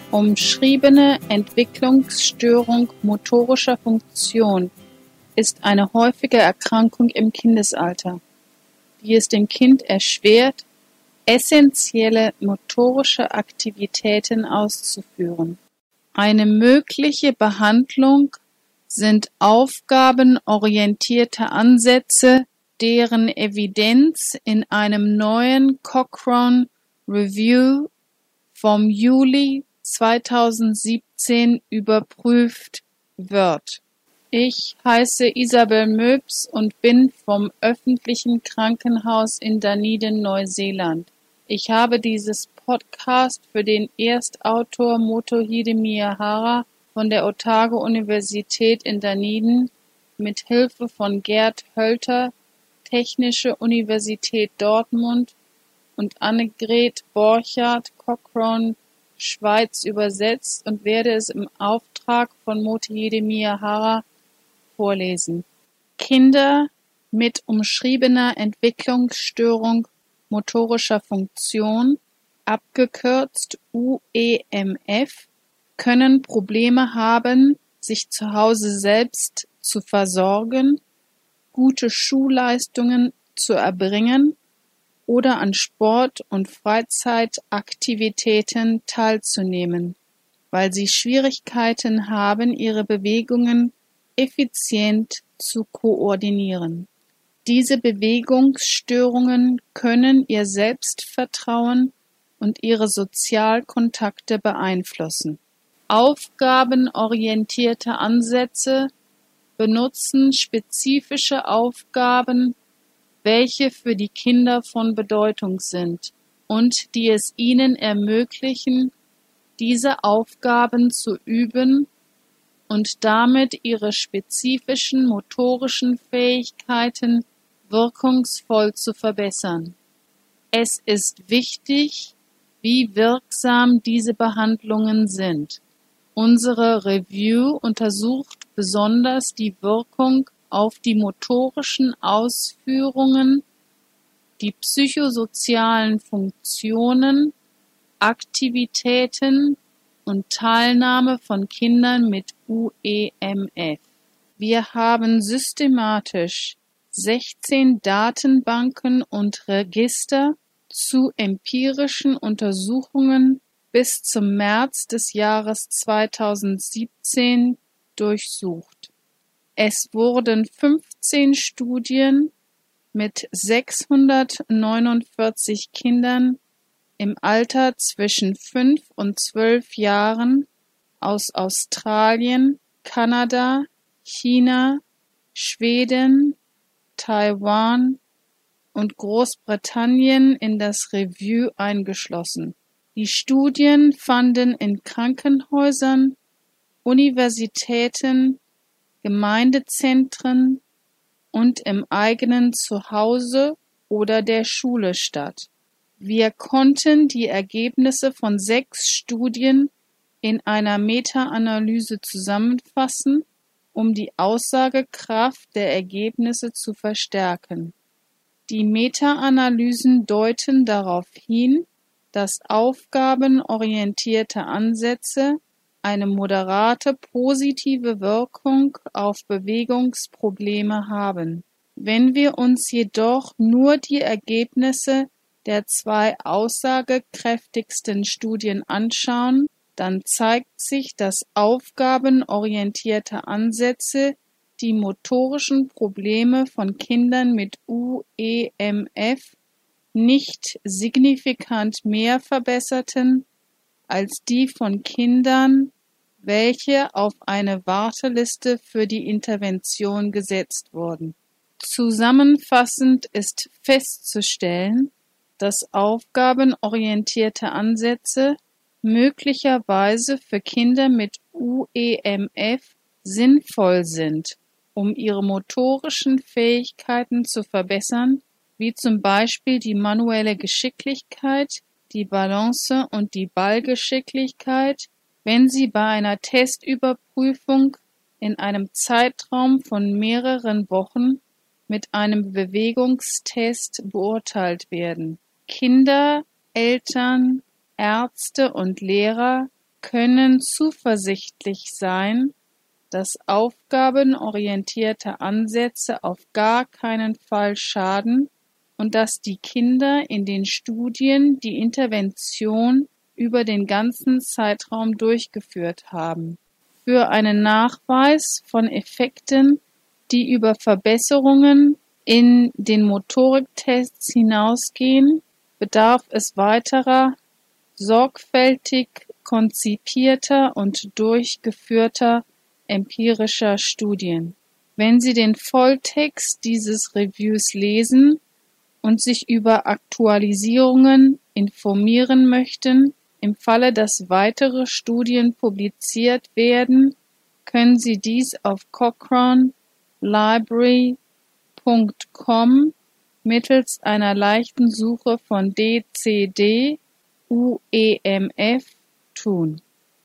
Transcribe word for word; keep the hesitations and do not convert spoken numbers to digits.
umschriebene Entwicklungsstörung motorischer Funktion ist eine häufige Erkrankung im Kindesalter, die es dem Kind erschwert, essentielle motorische Aktivitäten auszuführen. Eine mögliche Behandlung sind aufgabenorientierte Ansätze, deren Evidenz in einem neuen Cochrane Review vom Juli zweitausendsiebzehn überprüft wird. Ich heiße Isabel Möbs und bin vom öffentlichen Krankenhaus in Dunedin, Neuseeland. Ich habe dieses Podcast für den Erstautor Motohide Miyahara von der Otago-Universität in Dunedin mit Hilfe von Gerd Hölter, Technische Universität Dortmund und Annegret Borchardt, Cochrane, Schweiz übersetzt und werde es im Auftrag von Motohide Miyahara vorlesen. Kinder mit umschriebener Entwicklungsstörung motorischer Funktion, abgekürzt U E M F, können Probleme haben, sich zu Hause selbst zu versorgen, gute Schulleistungen zu erbringen oder an Sport- und Freizeitaktivitäten teilzunehmen, weil sie Schwierigkeiten haben, ihre Bewegungen effizient zu koordinieren. Diese Bewegungsstörungen können ihr Selbstvertrauen und ihre Sozialkontakte beeinflussen. Aufgabenorientierte Ansätze benutzen spezifische Aufgaben, welche für die Kinder von Bedeutung sind und die es ihnen ermöglichen, diese Aufgaben zu üben und damit ihre spezifischen motorischen Fähigkeiten wirkungsvoll zu verbessern. Es ist wichtig, wie wirksam diese Behandlungen sind. Unsere Review untersucht besonders die Wirkung auf die motorischen Ausführungen, die psychosozialen Funktionen, Aktivitäten und Teilnahme von Kindern mit U E M F. Wir haben systematisch sechzehn Datenbanken und Register zu empirischen Untersuchungen bis zum März des Jahres zweitausendsiebzehn durchsucht. Es wurden fünfzehn Studien mit sechshundertneunundvierzig Kindern im Alter zwischen fünf und zwölf Jahren aus Australien, Kanada, China, Schweden, Taiwan und Großbritannien in das Review eingeschlossen. Die Studien fanden in Krankenhäusern, Universitäten, Gemeindezentren und im eigenen Zuhause oder der Schule statt. Wir konnten die Ergebnisse von sechs Studien in einer Meta-Analyse zusammenfassen, um die Aussagekraft der Ergebnisse zu verstärken. Die Meta-Analysen deuten darauf hin, dass aufgabenorientierte Ansätze eine moderate positive Wirkung auf Bewegungsprobleme haben. Wenn wir uns jedoch nur die Ergebnisse der zwei aussagekräftigsten Studien anschauen, dann zeigt sich, dass aufgabenorientierte Ansätze die motorischen Probleme von Kindern mit U E M F nicht signifikant mehr verbesserten als die von Kindern, welche auf eine Warteliste für die Intervention gesetzt wurden. Zusammenfassend ist festzustellen, dass aufgabenorientierte Ansätze möglicherweise für Kinder mit U E M F sinnvoll sind, um ihre motorischen Fähigkeiten zu verbessern, wie zum Beispiel die manuelle Geschicklichkeit, die Balance und die Ballgeschicklichkeit, wenn sie bei einer Testüberprüfung in einem Zeitraum von mehreren Wochen mit einem Bewegungstest beurteilt werden. Kinder, Eltern, Ärzte und Lehrer können zuversichtlich sein, dass aufgabenorientierte Ansätze auf gar keinen Fall schaden und dass die Kinder in den Studien die Intervention über den ganzen Zeitraum durchgeführt haben. Für einen Nachweis von Effekten, die über Verbesserungen in den Motoriktests hinausgehen, bedarf es weiterer, sorgfältig konzipierter und durchgeführter empirischer Studien. Wenn Sie den Volltext dieses Reviews lesen und sich über Aktualisierungen informieren möchten, im Falle, dass weitere Studien publiziert werden, können Sie dies auf cochrane library punkt com mittels einer leichten Suche von D C D U E M F tun.